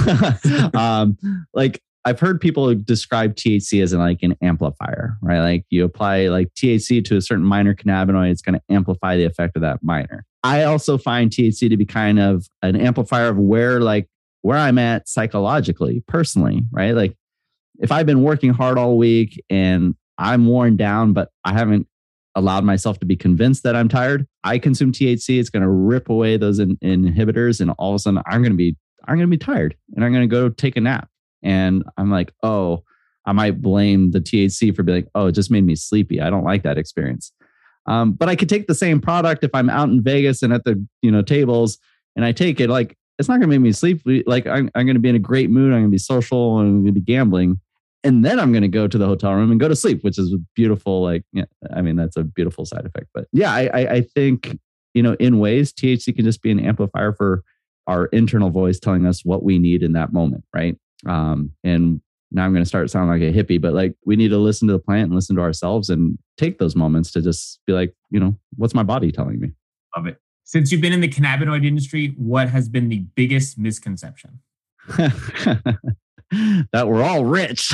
Like I've heard people describe THC as an amplifier, right? Like you apply like THC to a certain minor cannabinoid, it's going to amplify the effect of that minor. I also find THC to be kind of an amplifier of where I'm at psychologically, personally, right? Like if I've been working hard all week and I'm worn down, but I haven't allowed myself to be convinced that I'm tired, I consume THC. It's going to rip away those inhibitors, and all of a sudden I'm going to be tired, and I'm going to go take a nap. And I'm like, oh, I might blame the THC for being like, oh, it just made me sleepy. I don't like that experience. But I could take the same product if I'm out in Vegas and at the tables, and I take it, like it's not going to make me sleep. Like I'm going to be in a great mood. I'm going to be social, and I'm going to be gambling. And then I'm going to go to the hotel room and go to sleep, which is beautiful. That's a beautiful side effect. But yeah, I think, in ways, THC can just be an amplifier for our internal voice telling us what we need in that moment, right? And now I'm going to start sounding like a hippie, but like we need to listen to the plant and listen to ourselves and take those moments to just be like, what's my body telling me? Love it. Since you've been in the cannabinoid industry, what has been the biggest misconception? That we're all rich.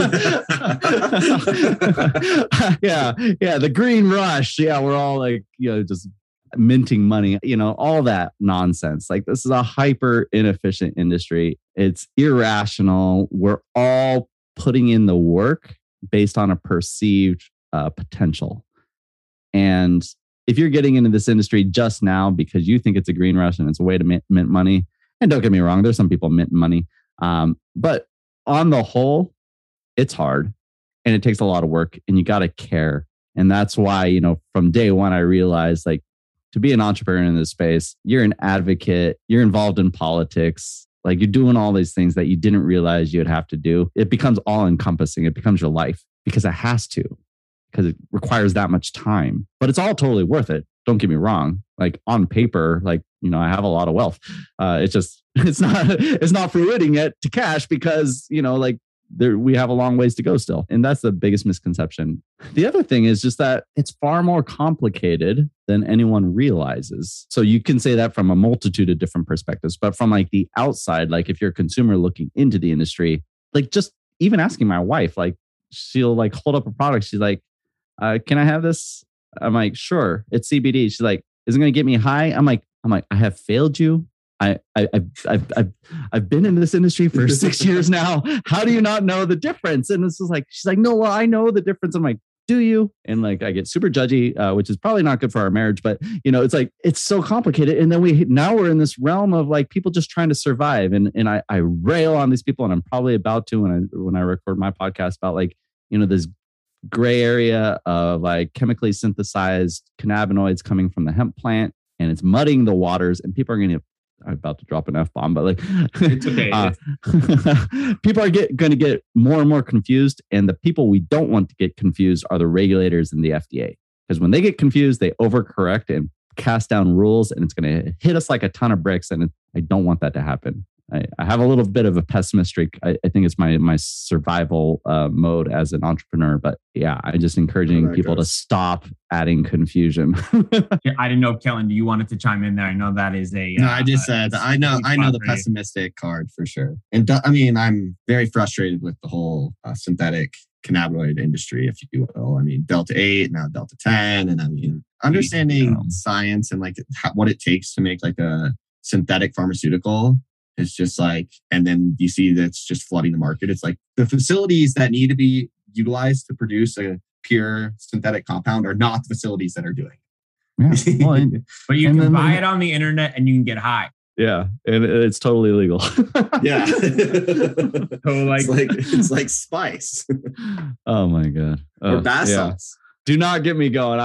Yeah, the green rush. Yeah, we're all like, just minting money, all that nonsense. Like this is a hyper inefficient industry. It's irrational. We're all putting in the work based on a perceived potential. And if you're getting into this industry just now because you think it's a green rush and it's a way to mint money, and don't get me wrong, there's some people minting money. But on the whole, it's hard and it takes a lot of work, and you got to care. And that's why, from day one, I realized like to be an entrepreneur in this space, you're an advocate, you're involved in politics, like you're doing all these things that you didn't realize you'd have to do. It becomes all encompassing. It becomes your life because it has to, because it requires that much time, but it's all totally worth it. Don't get me wrong. Like on paper, like, I have a lot of wealth. It's not fruiting yet to cash because, we have a long ways to go still. And that's the biggest misconception. The other thing is just that it's far more complicated than anyone realizes. So you can say that from a multitude of different perspectives, but from like the outside, like if you're a consumer looking into the industry, like just even asking my wife, like she'll like hold up a product. She's like, can I have this? I'm like, sure, it's CBD. She's like, is it going to get me high? I'm like, I have failed you. I've been in this industry for 6 years now. How do you not know the difference? And this is like, she's like, no, well, I know the difference. I'm like, do you? And like, I get super judgy, which is probably not good for our marriage, but it's like, it's so complicated. And then we're in this realm of like people just trying to survive. And I rail on these people, and I'm probably about to, when I record my podcast about like, this gray area of like chemically synthesized cannabinoids coming from the hemp plant, and it's muddying the waters, and people are I'm about to drop an F-bomb, but like, it's okay. People are going to get more and more confused. And the people we don't want to get confused are the regulators and the FDA. Because when they get confused, they overcorrect and cast down rules, and it's going to hit us like a ton of bricks. And I don't want that to happen. I have a little bit of a pessimist streak. I think it's my survival mode as an entrepreneur. But yeah, I'm just encouraging people to stop adding confusion. I didn't know, Kellen, you wanted to chime in there. I know that is a... No, I just said, I know the pessimistic card for sure. And I'm very frustrated with the whole synthetic cannabinoid industry, if you will. Delta 8, now Delta 10. And understanding science and like what it takes to make like a synthetic pharmaceutical is just like, and then you see that's just flooding the market. It's like the facilities that need to be utilized to produce a pure synthetic compound are not the facilities that are doing it. Yeah. Well, but you can buy it on the internet and you can get high. Yeah, and it's totally legal. Yeah. So it's like spice. Oh my God. Or bath salts. Do not get me going.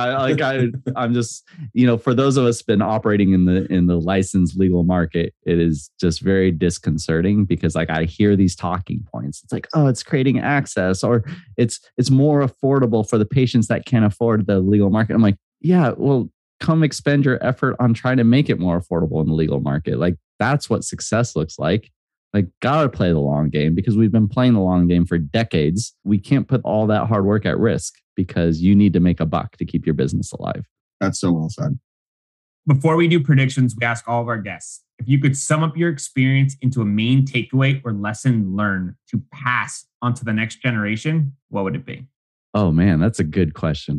I'm just, for those of us been operating in the licensed legal market, it is just very disconcerting because like I hear these talking points. It's like, oh, it's creating access, or it's more affordable for the patients that can't afford the legal market. I'm like, yeah, well, come expend your effort on trying to make it more affordable in the legal market. Like that's what success looks like. Like, gotta play the long game because we've been playing the long game for decades. We can't put all that hard work at risk because you need to make a buck to keep your business alive. That's so well said. Before we do predictions, we ask all of our guests, if you could sum up your experience into a main takeaway or lesson learned to pass on to the next generation, what would it be? Oh man, that's a good question.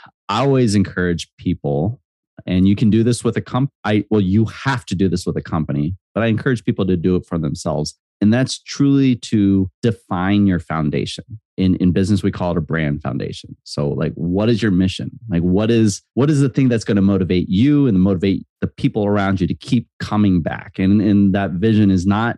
I always encourage people, and you can do this with a company. You have to do this with a company, but I encourage people to do it for themselves. And that's truly to define your foundation. In business, we call it a brand foundation. So like, what is your mission? Like, what is the thing that's going to motivate you and motivate the people around you to keep coming back? And that vision is not,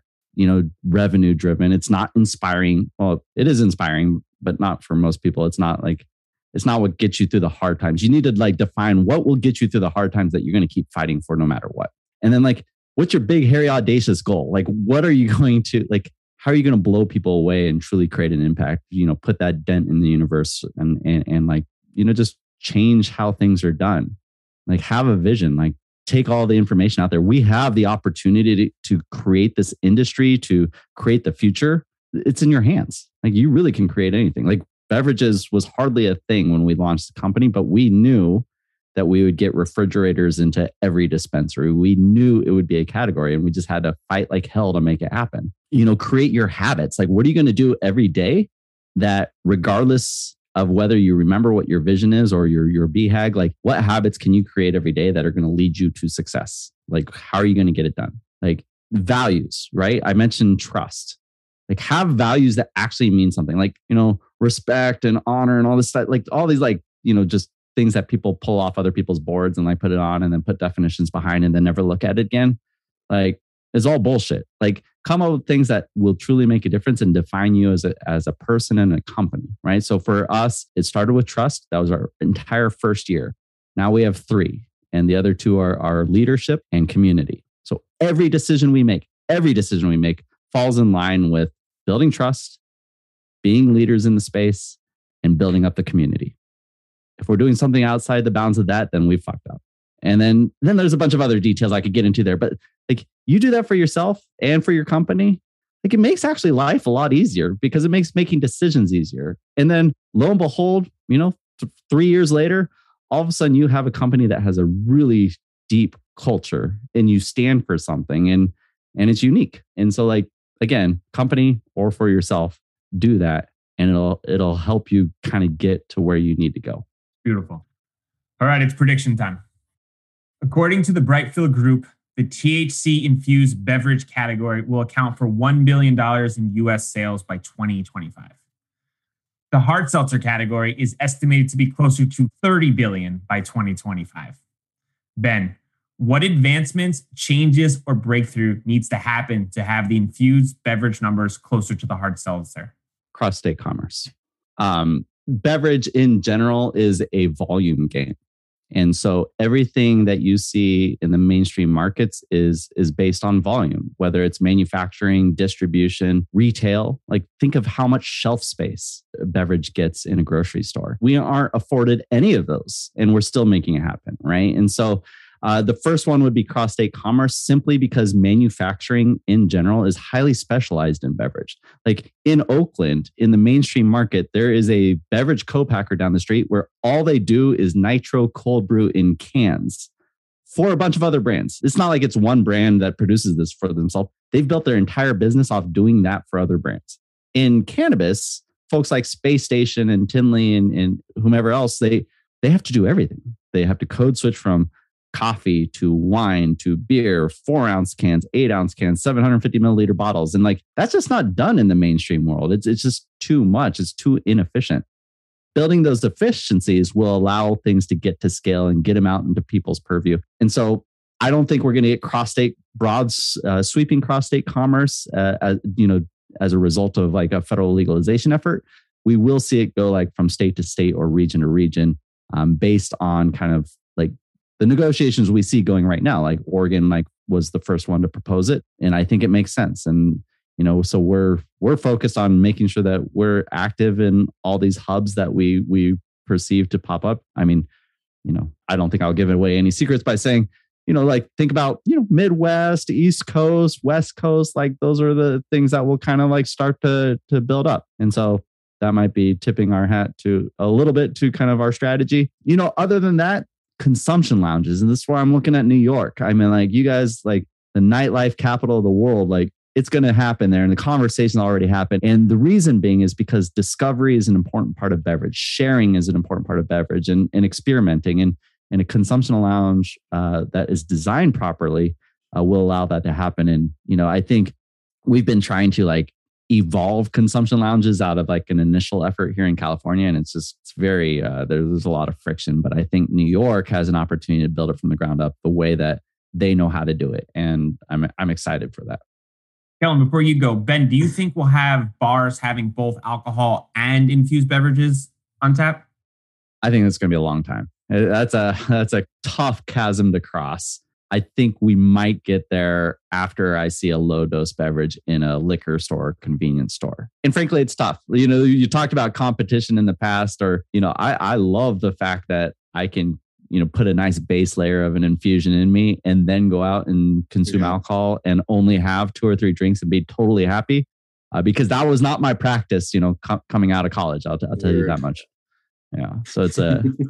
revenue driven. It's not inspiring. Well, it is inspiring, but not for most people. It's not what gets you through the hard times. You need to like define what will get you through the hard times that you're going to keep fighting for no matter what. And then like, what's your big, hairy, audacious goal? Like, what are you going to like, how are you going to blow people away and truly create an impact, put that dent in the universe and like, just change how things are done. Like have a vision, like take all the information out there. We have the opportunity to create this industry, to create the future. It's in your hands. Like you really can create anything. Like beverages was hardly a thing when we launched the company, but we knew that we would get refrigerators into every dispensary. We knew it would be a category and we just had to fight like hell to make it happen. Create your habits. Like, what are you going to do every day that regardless of whether you remember what your vision is or your BHAG, like what habits can you create every day that are going to lead you to success? Like, how are you going to get it done? Like values, right? I mentioned trust. Like have values that actually mean something like, respect and honor and all this stuff, like all these like, just things that people pull off other people's boards and like put it on and then put definitions behind and then never look at it again. Like it's all bullshit. Like come up with things that will truly make a difference and define you as a person and a company, right? So for us, it started with trust. That was our entire first year. Now we have 3, and the other 2 are our leadership and community. So every decision we make falls in line with building trust, being leaders in the space, and building up the community. If we're doing something outside the bounds of that, then we fucked up. And then there's a bunch of other details I could get into there. But like you do that for yourself and for your company, like it makes actually life a lot easier because it makes making decisions easier. And then lo and behold, 3 years later, all of a sudden you have a company that has a really deep culture and you stand for something and it's unique. And so like, again, company or for yourself, do that and it'll help you kind of get to where you need to go. Beautiful. All right, it's prediction time. According to the Brightfield Group, the THC-infused beverage category will account for $1 billion in U.S. sales by 2025. The hard seltzer category is estimated to be closer to $30 billion by 2025. Ben, what advancements, changes, or breakthrough needs to happen to have the infused beverage numbers closer to the hard seltzer? Cross-state commerce. Beverage in general is a volume game. And so everything that you see in the mainstream markets is based on volume, whether it's manufacturing, distribution, retail. Like think of how much shelf space a beverage gets in a grocery store. We aren't afforded any of those and we're still making it happen, right? And so the first one would be cross-state commerce, simply because manufacturing in general is highly specialized in beverage. Like in Oakland, in the mainstream market, there is a beverage co-packer down the street where all they do is nitro cold brew in cans for a bunch of other brands. It's not like it's one brand that produces this for themselves. They've built their entire business off doing that for other brands. In cannabis, folks like Space Station and Tinley and whomever else, they have to do everything. they have to code switch from coffee to wine to beer, 4-ounce cans, 8-ounce cans, 750 milliliter bottles. And like, that's just not done in the mainstream world. It's just too much. It's too inefficient. Building those efficiencies will allow things to get to scale and get them out into people's purview. And so I don't think we're going to get cross-state sweeping cross-state commerce, as a result of like a federal legalization effort. We will see it go like from state to state or region to region, based on kind of like the negotiations we see going right now. Like Oregon, like was the first one to propose it, and I think it makes sense. And so we're focused on making sure that we're active in all these hubs that we perceive to pop up. I mean, I don't think I'll give away any secrets by saying, like think about, Midwest, East Coast, West Coast, like those are the things that will kind of like start to build up. And so that might be tipping our hat to a little bit to kind of our strategy. Other than that, consumption lounges. And this is where I'm looking at New York. I mean, like you guys, like the nightlife capital of the world, like it's going to happen there. And the conversation already happened. And the reason being is because discovery is an important part of beverage. Sharing is an important part of beverage and experimenting. And a consumption lounge that is designed properly will allow that to happen. And, I think we've been trying to like evolve consumption lounges out of like an initial effort here in California. And it's very, there's a lot of friction, but I think New York has an opportunity to build it from the ground up the way that they know how to do it. And I'm excited for that. Kellen, before you go, Ben, do you think we'll have bars having both alcohol and infused beverages on tap? I think it's going to be a long time. That's a tough chasm to cross. I think we might get there after I see a low dose beverage in a liquor store or convenience store. And frankly, it's tough. You talked about competition in the past, or, I love the fact that I can, put a nice base layer of an infusion in me and then go out and consume alcohol and only have 2 or 3 drinks and be totally happy. Because that was not my practice, coming out of college. I'll tell you that much. Yeah. So it's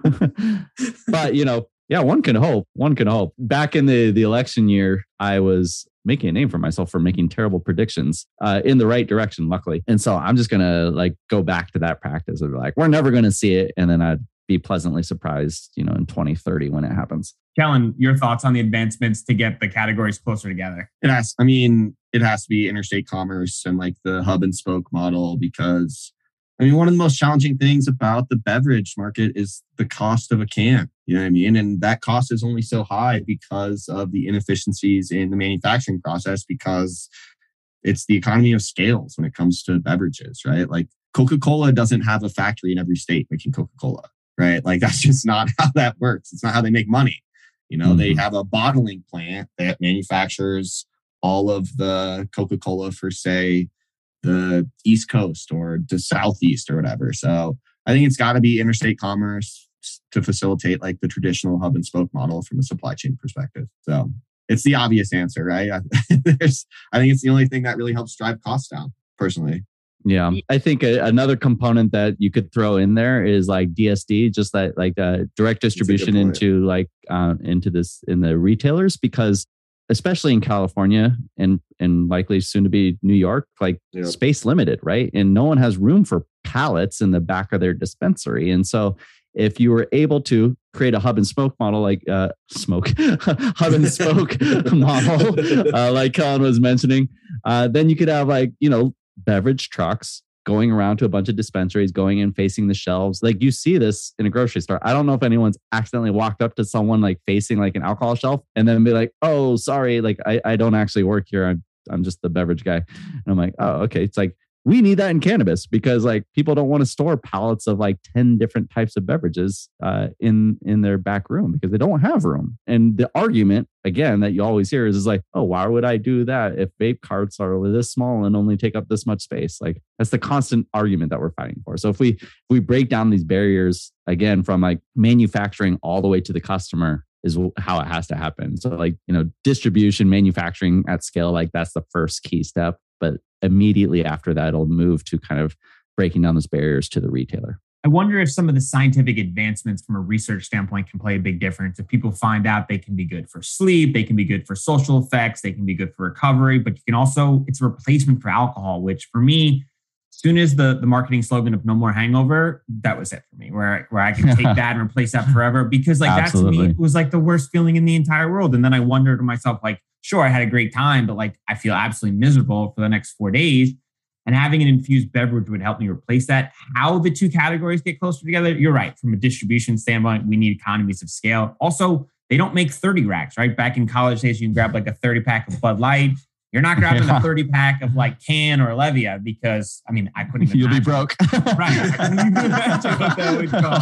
but one can hope. Back in the election year, I was making a name for myself for making terrible predictions in the right direction, luckily. And so I'm just going to like go back to that practice of like, we're never going to see it. And then I'd be pleasantly surprised, in 2030 when it happens. Kellen, your thoughts on the advancements to get the categories closer together? It has to be interstate commerce and like the hub and spoke model, because one of the most challenging things about the beverage market is the cost of a can. You know what I mean? And that cost is only so high because of the inefficiencies in the manufacturing process, because it's the economy of scales when it comes to beverages, right? Like Coca-Cola doesn't have a factory in every state making Coca-Cola, right? Like that's just not how that works. It's not how they make money. They have a bottling plant that manufactures all of the Coca-Cola for, say, the East Coast or the Southeast or whatever. So I think it's got to be interstate commerce to facilitate like the traditional hub and spoke model from a supply chain perspective. So it's the obvious answer, right? I think it's the only thing that really helps drive costs down, personally. Yeah, I think another component that you could throw in there is like DSD, just that like direct distribution into the retailers, because especially in California and likely soon to be New York, space limited, right? And no one has room for pallets in the back of their dispensary. And so if you were able to create a hub and spoke model, hub and spoke model, like Colin was mentioning, then you could have beverage trucks going around to a bunch of dispensaries, going in, facing the shelves. Like you see this in a grocery store. I don't know if anyone's accidentally walked up to someone like facing like an alcohol shelf and then be like, oh, sorry, like I don't actually work here. I'm just the beverage guy. And I'm like, oh, okay. It's like, we need that in cannabis because like people don't want to store pallets of like 10 different types of beverages in their back room because they don't have room. And the argument, again, that you always hear is like, oh, why would I do that if vape carts are this small and only take up this much space? Like that's the constant argument that we're fighting for. So if we break down these barriers, again, from like manufacturing all the way to the customer is how it has to happen. So like, distribution, manufacturing at scale, like that's the first key step. But immediately after that, it'll move to kind of breaking down those barriers to the retailer. I wonder if some of the scientific advancements from a research standpoint can play a big difference. If people find out they can be good for sleep, they can be good for social effects, they can be good for recovery, but you can also, it's a replacement for alcohol, which for me, soon as the marketing slogan of no more hangover, that was it for me, where I could take that and replace that forever. Because like Absolutely. that to me was like the worst feeling in the entire world. And then I wondered to myself, like, sure, I had a great time, but like I feel absolutely miserable for the next 4 days. And having an infused beverage would help me replace that. How the two categories get closer together, you're right. From a distribution standpoint, we need economies of scale. Also, they don't make 30 racks, right? Back in college days, you can grab like a 30 pack of Bud Light. You're not grabbing a 30 pack of like Can or Levia because, I mean, I couldn't even. You'll be broke. Right. I couldn't even imagine what that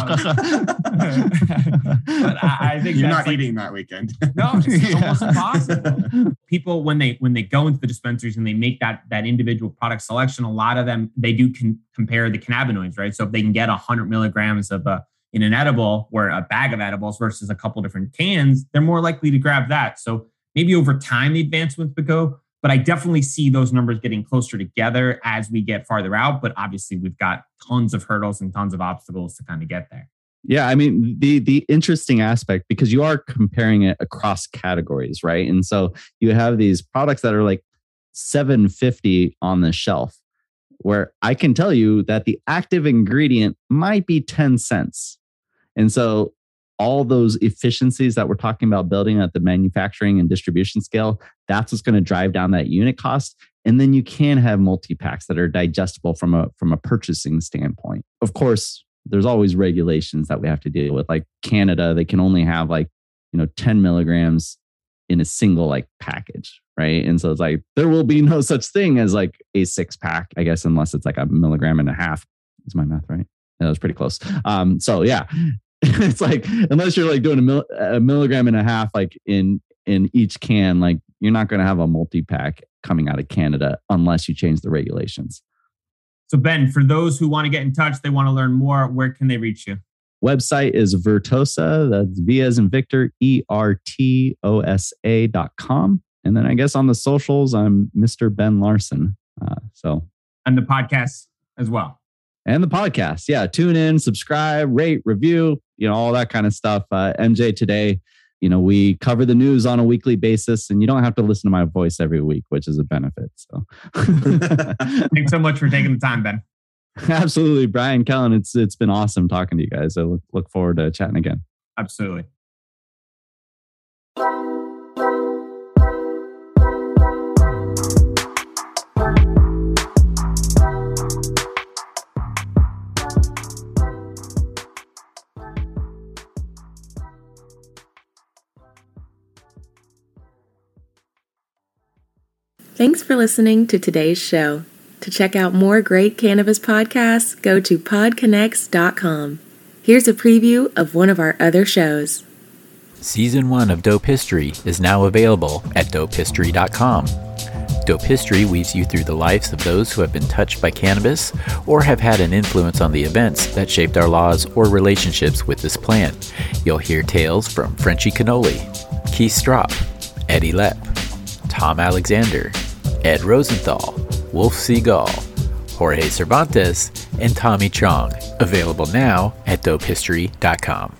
would cost. But I think you're that's not eating that weekend. No, it's almost impossible. People, when they go into the dispensaries and they make that individual product selection, a lot of them, they do compare the cannabinoids, right? So if they can get 100 milligrams of in an edible or a bag of edibles versus a couple different cans, they're more likely to grab that. So maybe over time the advancements would go. But I definitely see those numbers getting closer together as we get farther out. But obviously, we've got tons of hurdles and tons of obstacles to kind of get there. Yeah, I mean, the interesting aspect, because you are comparing it across categories, right? And so you have these products that are like $7.50 on the shelf, where I can tell you that the active ingredient might be 10 cents. And so all those efficiencies that we're talking about building at the manufacturing and distribution scale, that's what's going to drive down that unit cost. And then you can have multi-packs that are digestible from a purchasing standpoint. Of course, there's always regulations that we have to deal with. Like Canada, they can only have 10 milligrams in a single like package, right? And so it's like, there will be no such thing as like a 6-pack, I guess, unless it's like 1.5 milligrams. Is my math right? That was pretty close. So yeah. It's like, unless you're like doing a 1.5 milligrams like in each can, like you're not going to have a multi-pack coming out of Canada unless you change the regulations. So Ben, for those who want to get in touch, they want to learn more, where can they reach you? Website is Vertosa. That's V as in Victor, ERTOSA.com. And then I guess on the socials, I'm Mr. Ben Larson. And the podcast as well. And the podcast. Yeah. Tune in, subscribe, rate, review, all that kind of stuff. MJ Today, we cover the news on a weekly basis and you don't have to listen to my voice every week, which is a benefit. So thanks so much for taking the time, Ben. Absolutely. Brian, Kellen, it's been awesome talking to you guys. I look forward to chatting again. Absolutely. Thanks for listening to today's show. To check out more great cannabis podcasts, go to podconnects.com. Here's a preview of one of our other shows. Season 1 of Dope History is now available at dopehistory.com. Dope History weaves you through the lives of those who have been touched by cannabis or have had an influence on the events that shaped our laws or relationships with this plant. You'll hear tales from Frenchie Cannoli, Keith Strop, Eddie Lepp, Tom Alexander, Ed Rosenthal, Wolf Seagal, Jorge Cervantes, and Tommy Chong. Available now at dopehistory.com.